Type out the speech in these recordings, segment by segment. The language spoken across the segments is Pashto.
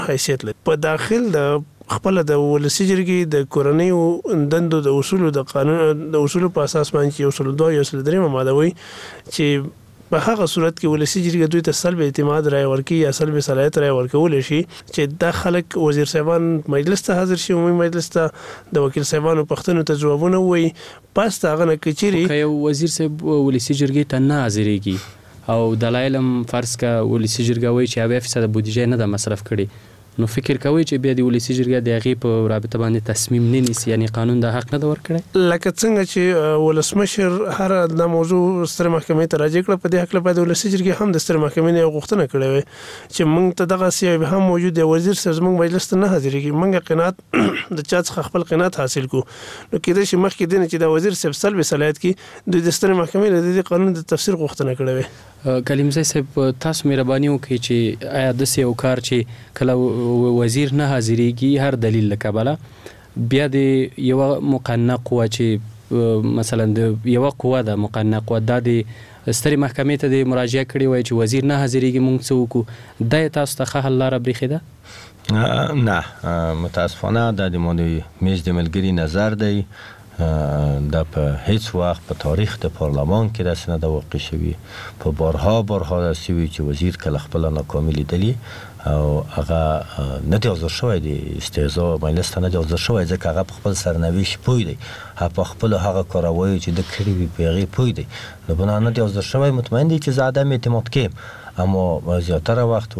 حیثیت لري. په داخل د خپل د ولسی جرګې د کورنۍ دندو د اصول د قانون د اصول په اساس باندې یو سل 2 یو سل 3 ماده وي چې په هغه صورت کې ولسی جرګه دوی ته سلب اعتماد رای ورکي یا سلب صلاحیت رای ورکول شي چې د خلک وزیر صاحبان مجلس ته حاضر شي، عمومي مجلس ته د وکیل صاحبانو پښتنو ته جوابونه وي. پس هغه نه کچيري که یو وزیر صاحب ولسی جرګې ته نه حاضرېږي او دلایلم فرض کا ولسی جرګه وایي چې 80% بودیجه نه د مصرف کړي، نو فکر کوي چې بیا د ولسی جرګه د هغې په رابطه باندې تصمیم نه نیسي، یعنی قانون د حق نه ده ورکړی. لکه څنګه چې ولسمشر هر د موضوع ستر محکمې ته راجع کړه، په دې حق لپاره د ولسی جرګې هم د ستر محکمې نه غوښتنه کړې وه چې موږ ته دغه سیاسي هم موجود دی، وزیر صاحب زموږ مجلس ته نه حاضرېږي، موږ قناعت د چا څخه خپل قناعت حاصل کو. نو کېدای شي مخکې دی چې د وزیر صاحب سلب صلاحیت کې دوی د ستر محکمې له دې قانون د تفسیر غوښتنه کړې وه. کلیمزی صاحب تاسو مهرباني وکړئ چې آیا داسې یو کار چې کله وزیر نه حاضرېږي هر دلیل له کبله بیا د یوه مقننه قوه چې مثلا د یوه قوه ده مقننه قوه دا د سترې محکمې ته د مراجعه کړې وای چې وزیر نه حاضرېږي موږ څه وکړو، دا یې تاسو ته ښه حل لاره برېښې ده؟ نه، متاسفانه دا د ما د میز د ملګري نظر دی. دا په هیڅ وخت په تاریخ د پارلمان کې داسې نه ده واقع شوي. په بارها داسې وي چې وزیر کله خپله ناکامي لیدلي او هغه نه دی حاضر شوی دی، استهزا مجلس ته نه دی حاضر شوی ځکه هغه په خپل سرنوشت پوه دی، په خپلو هغه کاروایو چې ده کړي وي په هغې پوه دی، نو بنا نه دی حاضر شوی. مطمئن دی چې زه عدم اعتماد کیم، اما زیاتره وخت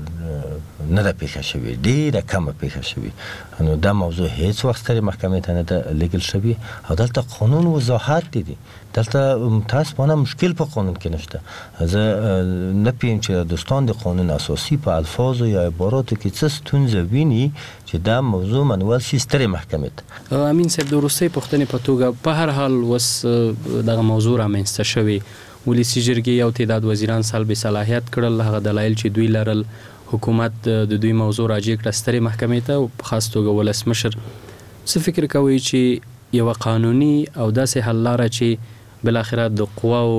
نه ده پیښه شوې، ډېره کمه پیښه شوې. نو دا موضوع هیڅ وخت سترې محکمې ته نه ده لیږل شوي او دلته قانون وضاحت دی. دلته متاسفانه مشکل په قانون کې نشته. زه نه پوهیم چې دوستان د قانون اساسي په الفاظو یا عباراتو کې څه ستونزه ویني چې دا موضوع منول شي سترې محکمې ته. امین صاحب د وروستۍ پوښتنې په توګه په هر حال اوس دغه موضوع رامنځته شوې، ولسی جرګې یو تعداد وزیران سلب صلاحیت کړل، هغه دلایل چې دوی لرل حکومت د دوی موضوع راجع کړه سترې محکمې ته او په خاص توګه ولسمشر. څه فکر کوئ چې یوه قانوني او داسې حل لاره چې بالاخره د قواو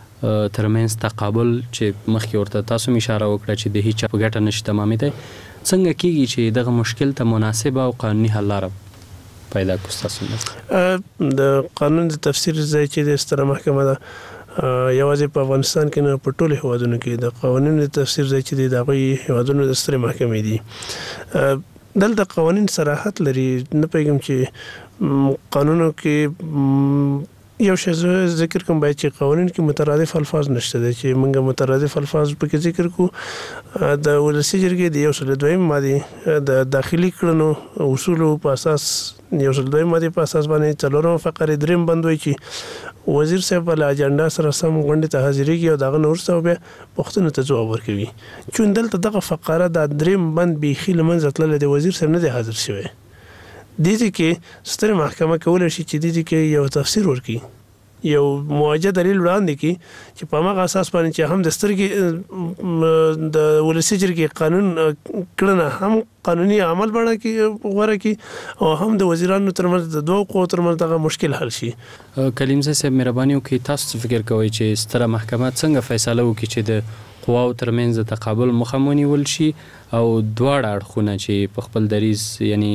ترمنځ تقابل چې مخکې ورته تاسو هم اشاره وکړه چې د هیچ چا په ګټه نشي تمامېدی، څنګه کېږي چې دغه مشکل ته مناسبه او قانوني حل لاره پیدا کړو ستاسو؟ د قانون د تفسیر ځای چې د ستره محکمه ده یوازې په افغانستان کې نه په ټولو هیوادونو کې د قوانینو د تفسیر ځای چې د هغوی هیوادونو د سترې محکمې دي. دلته قوانین صراحت لري، نه پوهېږم چې قانونو کې یو شی ذکر کوم باید چې قوانین کې مترادف الفاظ نشته دی چې موږ مترادف الفاظ پکې ذکر کو. د ولسی جرګې د یو سل 2 ماده د داخلي کړنو اصولو په اساس یو سل 2 ماده په اساس باندې څلورم فقره دریم بند وایي چې وزیر صاحب له اجنډا سره سم غونډې ته حاضرېږي او دغه نه وروسته بیا پوښتنو ته ځواب ورکوي. چون دلته دغه فقره د دریم بند بیخي له منځه تللی دی، وزیر صاحب نه دی حاضر شوی. دې کې سترې محکمه کولی شي چې دې کې یو تفسیر ورکړي، یو موجه دلیل وړاندې کړي چې په هغه اساس باندې چې هم د سترګې د ولسی جرګې قانون کړنه هم قانوني عمل بڼه کې غوره کړي او هم د وزیرانو ترمنځ د دوه قوو ترمنځ دغه مشکل حل شي. کلیمزی صاحب مهرباني وکړئ، تاسو فکر کوئ چې ستره محکمه څنګه فیصله وکړي چې د قواو ترمنځ د تقابل مخه ونیول شي او دواړه اړخونه چې په خپل دریځ یعنی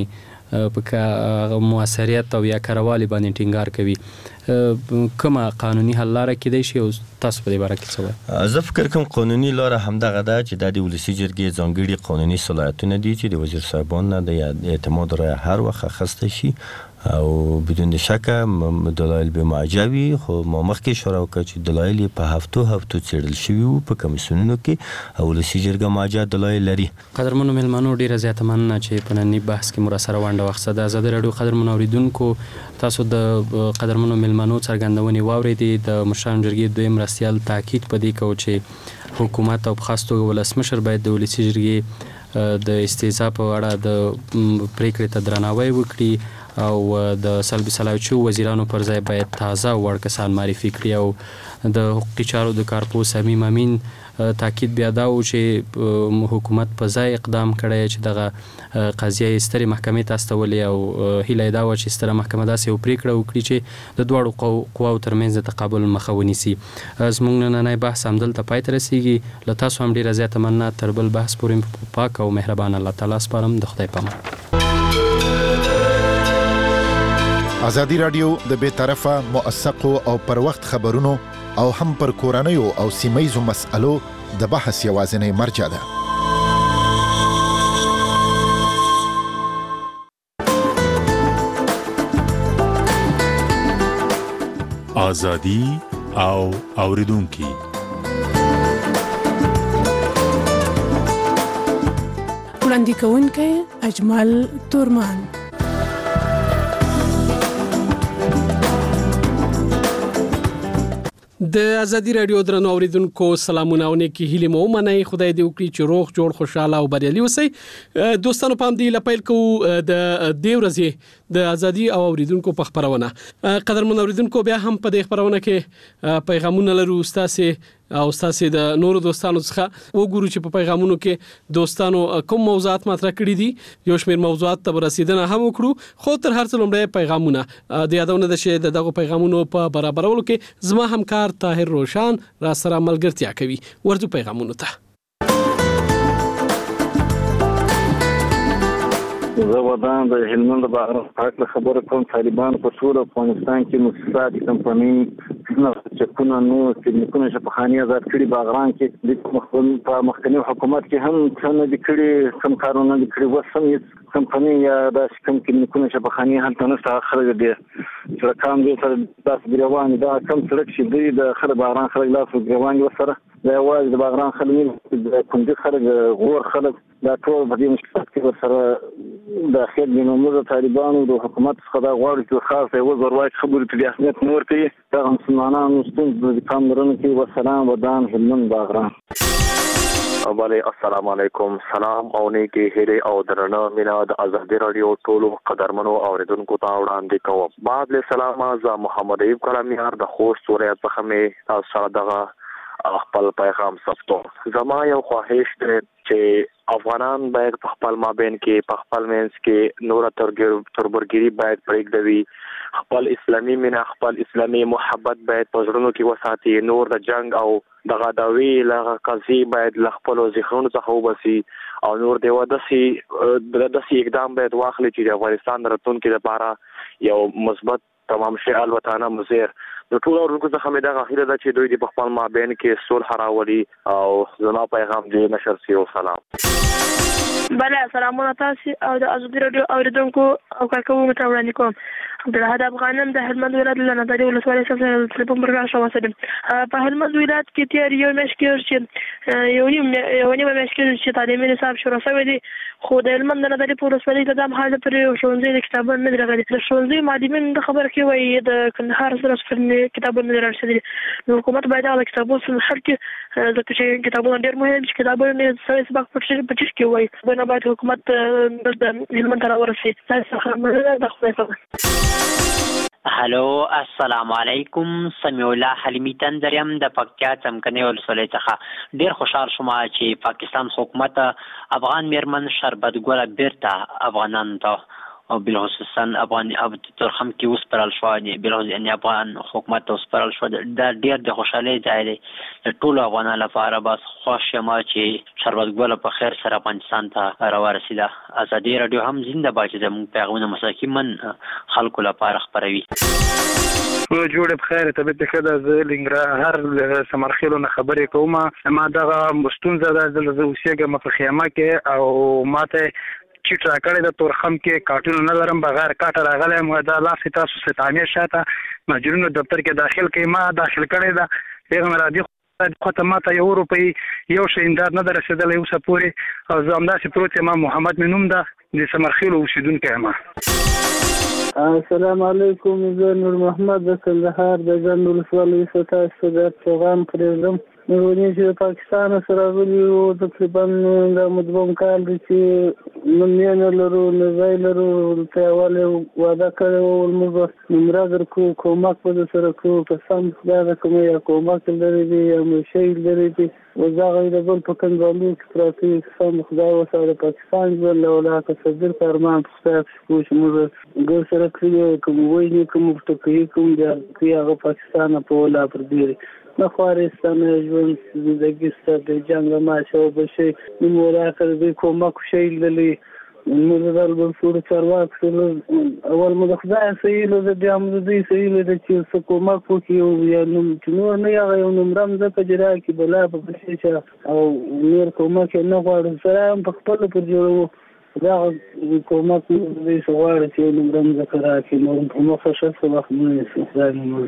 په موثریت او یا کروالي باندې ټینګار کوي، کومه قانوني حل لاره کېدای شي او تاسو په دې باره کې څه وایئ؟ زه فکر کوم قانوني لاره همدغه ده چې دا د ولسی جرګې ځانګړي قانوني صلاحیتونه دي چې د وزیر صاحبان نه د اعتماد رایه هر وخت اخیستی شي او بدون شکه دلایل به معجوي، خو ما مخکې اشاره وکړه چې دلایل په هفتو څېړل شوي وو په کمیسیونونو کې او ولسی جرګه معجزه دلایل لري. قدرمنو مېلمنو ډېره زیاته مننه چې په ننني بحث کې مو راسره ونډه واخیسته. د ازادي راډیو قدرمنو اورېدونکو، تاسو د قدرمنو مېلمنو څرګندونې واورېدې. د مشرانو جرګې دویم مرستیال تاکید په دې کوي چې حکومت او په خاص توګه ولسمشر باید د ولسی جرګې د استهزا په اړه د پرېکړې ته درناوی وکړي او د سلب صلاحیت شویو وزیرانو پر ځای باید تازه وړ کسان معرفي کړي او د حقوقي چارو د کارپوه صمیم امین تاکید بیا دا و چې حکومت په ځای اقدام کړی چې دغه قضیه سترې محکمې ته استولې او هیله دا و چې ستره محکمه داسې یو پریکړه وکړي چې د دواړو قواو ترمنځ د تقابل مخه ونیسي. زموږ نننی بحث همدلته پای ته رسیږي. له تاسو هم ډېره زیاته مننه. تر بل بحث پورې په پاک او مهربان الله تعالی سپارم. د خدای په امان. ازادي رادیو د بې طرفه موثقو او پر وخت خبرونو او هم پر کورنیو او سیمه‌یزو مسألو د بحث یوازینی مرجع ده. ازادي او اوریدونکي. وړاندې کوونکی اجمل تورمان. د ازادي رادیو درنو اوریدونکو سلامونه او نیکی هیله مو منئ. خدای دې وکړي چې روغ جوړ خوشاله او بریالي اوسئ. دوستانو پام دی لپیل کو د دې ورځې د ازادي او اوریدونکو په خبرونه. قدرمن اوریدونکو بیا هم په دې خبرونه کې پیغامونه لرو تاسو د نورو دوستانو څخه وګورو چې په پیغامونو کې دوستانو کوم موضوعات مطرح کړي دي. یو شمېر موضوعات ته رسیدنه هم وکړو، خو تر هر څه لومړی پیغامونه د یادونه د شه دغه پیغامونو په برابرولو کې زما همکار طاهر روشان را سره ملګرتیا کوي. ورته پیغامونو ته زه ودان د هلمند بهرام پاک خبره کوم. طالبان په ټول افغانستان کې مؤسسات کمپنۍ چکونه نو تکنیکونه شفاخاني آزاد کړي. باغران کې د مخکنی حکومت کې هم څنګه د کړي کم کارونه د کړي وسم کمپنۍ یا د کم تکنیکونه شفاخاني هلته نه خلک دي چې کام دي تر تاسو ګریوان دا کم سړک شي دی د خلک باغران خلک لاسو ګریوان وسره دا واځي د باغران خلک د کندي خلک غور خلک دا ټول په دې مشکلات کې ورسره داخل دي. نو موږ طالبانو د حکومت څخه دا غواړو چې خاصه یو ضروري خبرې ته اهمیت نور کوي. دا مسلمانانو ستونزې د کام لرنه کې والسلام ودان هلمند باغران. بله السلام علیکم. سلام او نیکی هیله او درنه مینا د ازادي رادیو ټولو قدرمنو اوریدونکو ته وړاندې کوم. بعد له سلام ز محمد ایوب کلامیار د خوست ولایت څخه مې تاسو سره دغه خپل پیغام ثبتو. زما یو خواهش دی چې افغانان باید په خپل مابین کې په خپل منځ کې نور تربورګری باید پرېږدوي. خپل اسلامي مینا خپل اسلامي محبت باید په زړونو کې وساتي. نور د جنگ او دغه داوی لغه قضیه باید ل خپل ذهنونو څخه وباسي او نور دی ودسي اقدام باید واخلي چې د افغانستان راتلونکي لپاره یو مثبت تمام شي. البته مزیر د ټول اورونکو څخه مې دا غوښتنه ده چې دوی د خپل مابین کې صلح راولي او زما پیغام دې نشر شي. او سلام. بله سلامونه تاسو او د ازادي رادیو اوریدونکو او کارکوونکو ته وړاندې کوم. عبدالحد افغانم د هلمند ولایت له نادري ولسوالۍ څخه تلیفون پر راشه وسدم. په هلمند ولایت کې تیر یو میاشت کې چې یو نیمه میاشت کې چې تعلیمي نصاب شروع شوی دی، خو د هلمند د نادري په ولسوالۍ کې د حال پر ښوونځي د کتابونو نه راغلي. د ښوونځي معلمین د خبر کې وایي د کندهار سره سره کتابونه نه راځي. نو حکومت باید د کتابونو سره حل کړي ځکه چې کتابونه ډېر مهم دي. کتابونه سره سبق پټ کې وایي نه باید حکومت د هلمند ته ورسي. تاسو خبره ده خو هلو السلام علیکم. سمیع الله حلیمی تندریم د پکتیا څمکني ولسوالۍ څخه ډیر خوشحال شوم چې پاکستان حکومت افغان میرمن شربت ګل بیرته افغانانو ته او بالخصوصا افغان ترخم کې اوس پرال شو د افغان حکومت اوس پرال شو. دا ډیر د خوشحالۍ ځای دی ټول افغانانو لپاره. بس خوش یم چې شربت ګل په خیر سره افغانستان ته راورسیده. ازادي رادیو هم زنده باد چې زموږ پیغامونه مستقیما خلکو لپاره خپروي. جوړ بخیر ته به خدا ز لنګرهار سمرخیلو نه خبرې کوم. ما دغه مستونزه ده د اوسېګه په خیمه کې او ماته چیټ راکړی د تورخم کې کارټون نه لرم بغیر کاټ راغلی مو دا لاسې تاسو څه تعمیر شاته مجرونو دفتر کې داخل کې ما داخل کړی دا پیغام راځي خو ما ته یو روپۍ یو شی امداد نه رسیدلی اوسه پورې او زه همداسې پروت یم. محمد مې نوم ده د سمرخیلو اوسېدونکی یم. السلام علیکم. زه نور محمد د کندهار د ګڼ ولسوالۍ څخه تاسو د پیغام پرېږدم. ونې چې پاکستان سره غلي وو تقریبا د مدبوم کال دی چې نو لرو نه ځای لرو ته اولې وعده کړی وو موږ نمره درکو کومک به سره کوو قسم خدای د کوم یا کومک لري دی یا شی لري دی وزاغه د بل په کنځالو کې پراتی قسم خدای وسره پاکستان ول ولا تصدر فرمان خدای چې موږ ګور سره کړی کوم وایي کوم ټکی کوم د هغه پاکستان په ولا پر دی نخوارستان ژوند زندگی ستاسو جنگ ما شو بشي نمورا کړی کومک شي للی موږ دلته څور چارواک اول موږ خدای سهيله د دې سهيله د چې کومک وکيو یا نو نه یو نمرم د پجرا کې بلا په بشي او نور کومک نه غواړم سره په خپل پر جوړو دا کومک دې سوال چې نمرم ذکر کې نو په مخه شخص وخت نه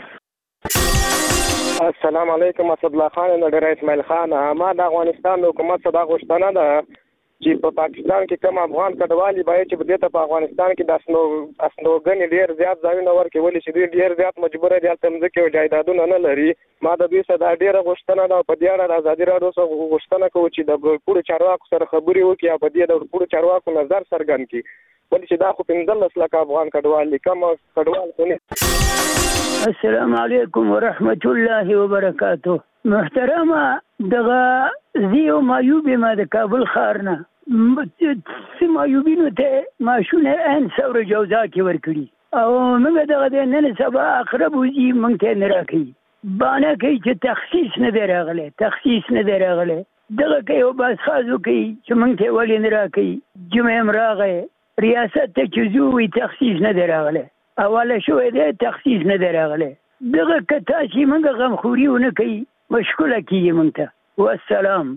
السلام علیکم اسد الله خان ډیر اسماعیل خان ما د افغانستان حکومت څخه غوښتنه ده چې په پاکستان کې کوم افغان کډوالي باید چې په دې په افغانستان کې د اسنوګن ډیر زیات ځایونه ورکول شي ډیر زیات مجبور دي تل ځکه چې جایدادونه نه لري ما د دې څخه ډیر غوښتنه ده په دې اړه د ازادي راډیو څخه غوښتنه کوم چې د پوره چارواکو سره خبري وکړي او په دې د پوره چارواکو نظر څرګند کړي ولې چې دا خو 15 لک افغان کډوالي کوم کډوال خو نه. السلام علیکم ورحمت الله وبرکاته. محترمه دغه زیو مایوبی ما د کابل خارنه مایوبینو ته ماشونه ان ثور جوزا کې ورکړي او موږ دغه د نن سبا اقرب وزي مونږ ته نه راکړي باندې کې چې تخصیص نه راغله دغه کې او بس خاصو کې چې مونږ ته ولې نه راکړي جمعه راغې ریاست ته چې زوی تخصیص نه راغله اوله شوې ده تخصیص نه راغله دغه کته چې موږ غمخوري ونه کوي مشکله کیږي موږ ته والسلام.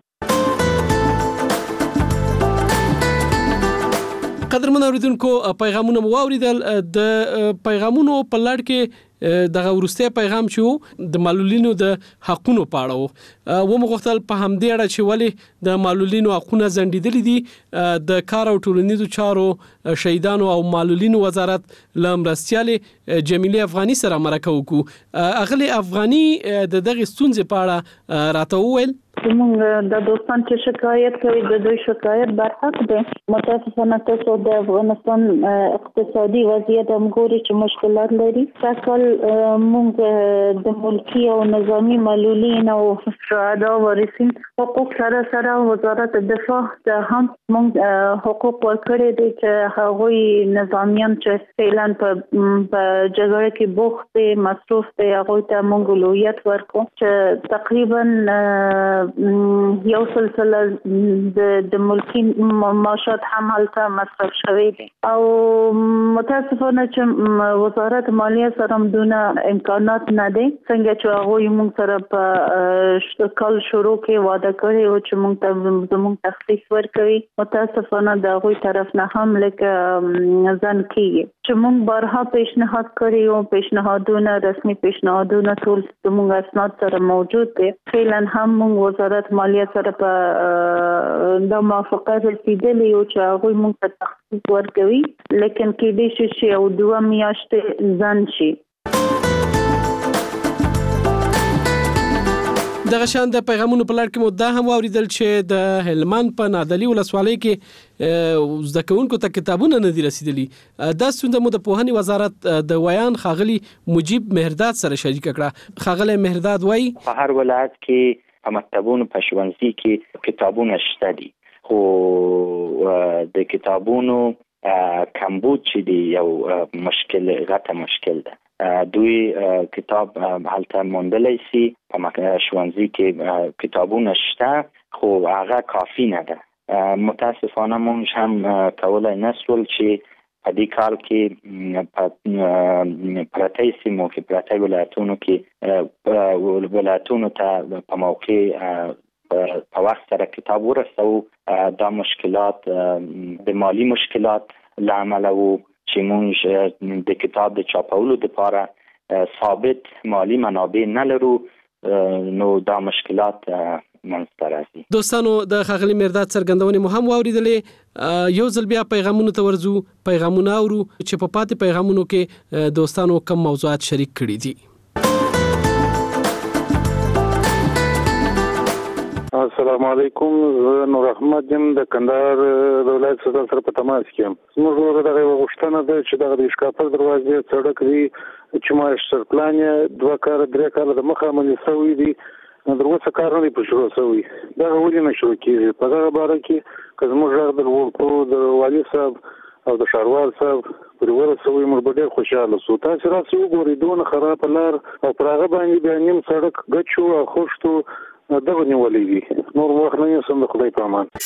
قدرمن اوریدونکو پیغامونه مو واوریدل د پیغامونو په لړ کې دغه ورسته پیغام چې د معلولینو د حقونو پاړو و مغختل په همدې اړه چې ولی د معلولینو حقونه زندیدل دي د کار او ټولنیزو چارو شهیدانو او معلولینو وزارت لمرستياله جمیله افغاني سره مرکه وکړو اغلی افغاني د دغه ستونزې پاړه راته وویل موږ د دوستان چې شکایت کوي د دوی شکایت برحق ده متاسفانه تاسو د افغانستان اقتصادي وضعیت هم ګوري چې مشکلات لري تاسو موږ د ملکی او نظامی معلولین او شهدا ورثین حقوق سره وزارت دفاع ته هم موږ حقوق ورکړي دي چې هغوی نظامیان چې فعلا په جګړه کې بوخت مصروف دي هغوی ته موږ لویت ورکو چې تقریبا یو سلسله د ملکی معاشات هم هلته مصرف شوی دي او متاسفانه چې وزارت مالیه سره دونه امکانات نه دي څنګه چې هغه موږ سره په کال شروع کې وعده کړی او چې موږ ته زموږ تخصیص ورکوي متاسفانه د هغوی طرف نه هم لکه ځان کیږي چې موږ بارها پیشنهاد کړی او پیشنهادونه رسمي پیشنهادونه ټول زموږ اسناد سره موجود دي فعلا هم موږ وزارت مالیه سره په د موافقت رسیدلی او چې هغوی موږ ته تخصیص ورکوي لیکن کېدای شي چې او 2 میاشتې ځان شي. دغه شان د پیغامونو په لړ کې مو دا هم واوریدل چې د هلمند په نادلی ولسوالۍ کې زده کوونکو ته کتابونه نه دي رسیدلي دا ستونزه مو د پوهنې وزارت د ویان خاغلی مجيب مهرداد سره شریک کړه. خاغلی مهرداد وایي په هر ولایت کې په مکتبونو په ښوونځي کې کتابونه شته دي خو د کتابونو کمبود چې دی یو غټه مشکل ده دوی کتاب هلته موندلی سي په ښوونځي کې کتابونه شته خو هغه کافی نه ده متاسفانه موږ هم کولای نسول چې په دې کال کې په پرتې سیمو کې پرتې ولایتونو کې ولایتونو ته په موقع په وخت سره کتاب ورسو دا مشکلات د مالی مشکلات لامل وو چې موږ د کتاب د چاپولو لپاره ثابت مالی منابع نه لرو نو دا مشکلات منځته راځي. دوستانو د خاغلی مهرداد څرګندونې مو هم واوریدلې یو ځل بیا پیغامونو ته ورځو پیغامونه اورو چې په پاتې پیغامونو کې دوستانو کوم موضوعات شریک کړي دي. السلام علیکم. زه نور احمد یم د کندهار د ولایت سره په تماس کې یم. موږ دغه غوښتنه ده چې دغه د اشکاپل دروازې سړک دی چې ماستر پلان یې 2 کال 3 کال د مخه عملي شوی دی، در اوسه کار نه دی شروع شوی. دا ولې نه شروع کیږي؟ په دغه باره کې که زموږ غږ د ورکو د والي صاحب او د ښاروال صاحب پر ورسوي موږ به ډېر خوشاله شو. تاسو راسئ وګورئ دونه خراب لار او پر هغه باندې بیا نیم سړک ګچو او خوشتو دغه نیولې دي. نور وخت نه یې سم د خدای په امان.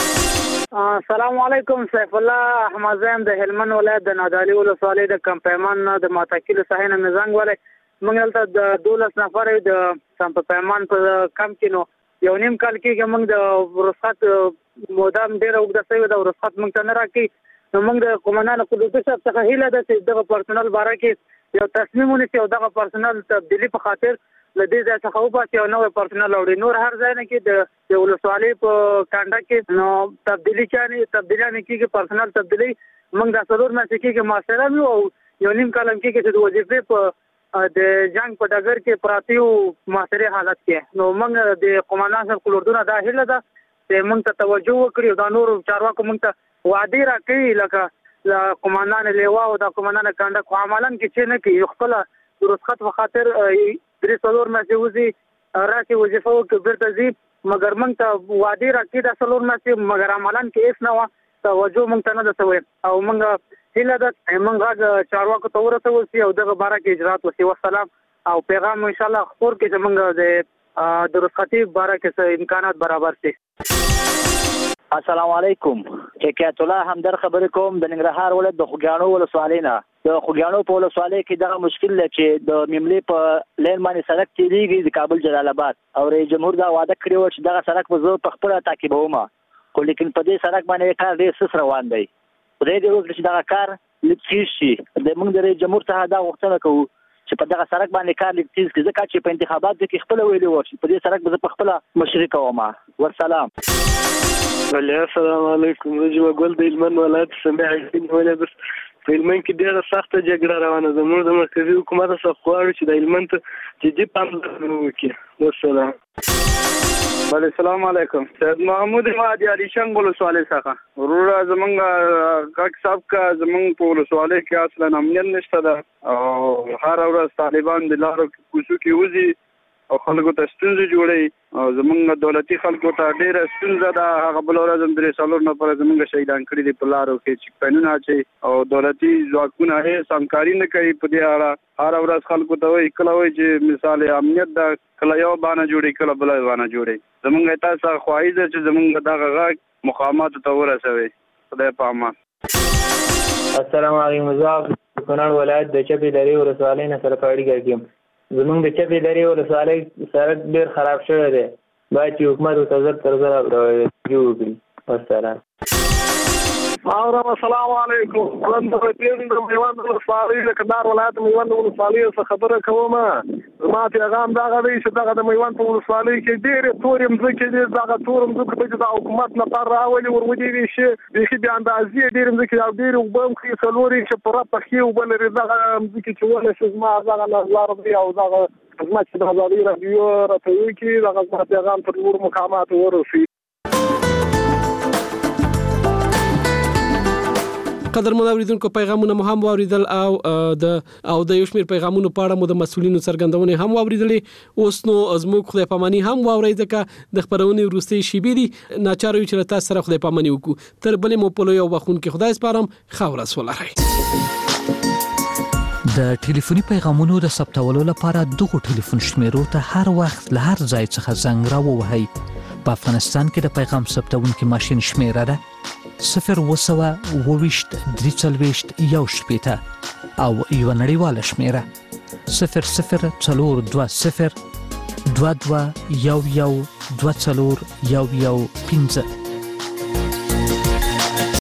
السلام علیکم. سیف الله احمدزیم د هلمند ولایت د نادعلي ولسوالۍ د کم پیمان د ماتاکیلو ساحې نه زنګ ولې موږ دلته د 12 نفر د سم پیمان په کم کې نو یو نیم کال کې موږ د رخصت مودام ډېر وګړه سوي د رخصت موږ ته نه راکې. نو موږ د قومندان قدرت صاحب څخه هیله ده چې دغه پرسنل باره کې یو تصمیم ونیسي او دغه پرسنل تبدیلی په خاطر لدې ځای څخه وباسي او نوې پرسنل وړي. نور هر ځای نه کې د ولسوالۍ په کانډه کې نو تبدیلی نه کېږي، پرسنل تبدیلی موږ د څلور میاشتې کې ماسټران یو او یو نیم کال کې چې د وظیفې په د جنگ په ډګر کې پراته یو ماسټري حالت کې. نو موږ د قومندان صاحب کلوردونه دا هیله ده چې موږ ته توجه وکړي او دا نور چارواکو موږ ته وعده راکړي لکه د قومندان لیوا او د قومندان کانډه خو عملاً کې چې نه کوي. خپل د رخصت په خاطر 3 میاشتې وځي راشي وظیفه وکړي بیرته ځي، مګر موږ ته وعده راکړي د 3 میاشتې، مګر عملاً کې هیڅ نه وه، توجه موږ ته نه ده شوې. او موږ هیله ده موږ غږ چارواکو ته ورسول شي او دغه باره کې اجرات وشي. والسلام او پیغام انشاءالله خپور کې چې موږ د رخصتي باره کې امکانات برابر شي. السلام علیکم. حکایت الله همدر خبرې کوم د ننګرهار ولایت د خوږیاڼو ولسوالۍ نه. د خوږیاڼو په ولسوالۍ کې دغه مشکل دی چې د میملې په لین باندې سړک تیریږي د کابل جلال آباد، او رئیس جمهور دا وعده کړې وه چې دغه سړک به زه په خپله تعقیبوم، خو لیکن په دې سړک باندې کار ډېر سست روان دی. خدای دې وکړي چې دغه کار لږ تیز شي. موږ د رئیس جمهور څخه دا غوښتنه کوو چې په دغه سړک باندې کار لږ تیز کړي، ځکه چې په انتخاباتو کې خپله ویلي وه چې په دې سړک به زه په خپله مشري کوم. والسلام. السلام علیکم. زه جمعه ګل د هلمند ولایت سمیع حکیم ولایت په هلمند کې ډېره سخته جګړه روانه ده. موږ د مرکزي حکومت څخه غواړو چې د هلمند ته جدي پاملرنه وکړي. والسلام. السلام علیکم. سید محمود مهدی علي شنګ ولسوالۍ څخه وروره زمونږ کاک صاحب کا زمونږ په ولسوالۍ کې اصلا امنیت نشته ده او هر ورځ طالبان د لارو کوڅو کې وځي او خلکو ته ستونزې جوړوي او زمونږ دولتي خلکو ته ډېره ستونزه ده. هغه بل ورځ هم 3 نفره زمونږ شهیدان کړي دي په لارو کې چې قانون اچوي او دولتي ځواکونه هېڅ همکاري نه کوي په دې اړه. هر ورځ خلکو ته وایي کله وایي چې مثال امنیت ده، کله یو بانه جوړي کله بله بانه جوړي. زمونږ تاسو خواهش ده چې زمونږ دغه غږ مقاماتو ته ورسوي. خدای په امان. السلام علیکم. زه کونړ ولایت د چپې درې ولسوالۍ نه سره په اړیکه کې یم. زمونږ د چپې درې ولسوالۍ سړک ډېر خراب شوی دی، باید چې حکومت ورته زر تر زره توجه وکړي. والسلام. السلام علیکم. زه د میوند ولسوالۍ د کندهار ولایت میوند ولسوالۍ څخه خبره کوم. زما پیغام دغه دی چې دغه د میوند په ولسوالۍ کې ډېرې تورې مځکې دي. دغه تورې مځکو ته چې د حکومت لپاره راولي ور ودرېږي شي بیخي بې اندازې ډېرې مځکې او ډېرې اوبه هم ښې څلور یې چې پوره پخې اوبه لري. دغه مځکې چې ونه شي زما دغه نظر دی او دغه زما چې د ازادۍ راډیو راته وکړي دغه زما پیغام تر نورو مقاماتو ورسوي. قدرمن اوریدونکو پیغامونه مو هم واوریدل او د یو شمېر پیغامونو په اړه مو د مسؤلینو څرګندونې هم واوریدلې. اوس نو زموږ خدای پاماني هم واورئ ځکه د خبرونې وروستۍ شیبې دي. ناچاره یو چې تاسو سره خدای پاماني وکړو. تر بلې مو په لوی او بخښونکي خدای سپارم. ښه ورځ ولرئ. د ټلیفوني پیغامونو د ثبتولو لپاره دغه ټلیفون شمیرو ته هر وخت له هر ځای څخه زنګ راووهئ. په افغانستان کې د پیغام ثبتونکي ماشین شمیره ده 020 340 1 او یو نړیواله شمیره 00 420 22 11 24 15.